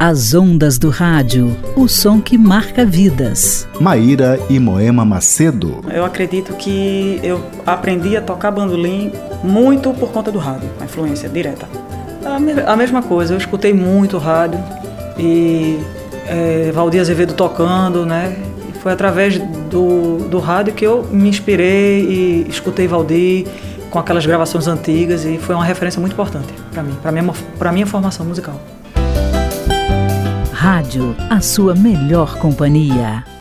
As ondas do rádio, o som que marca vidas. Maíra e Moema Macedo. Eu acredito que eu aprendi a tocar bandolim muito por conta do rádio, a influência direta. A mesma coisa, eu escutei muito rádio e Valdir Azevedo tocando, né? E foi através do rádio que eu me inspirei e escutei Valdir com aquelas gravações antigas e foi uma referência muito importante para mim, para minha formação musical. Rádio, a sua melhor companhia.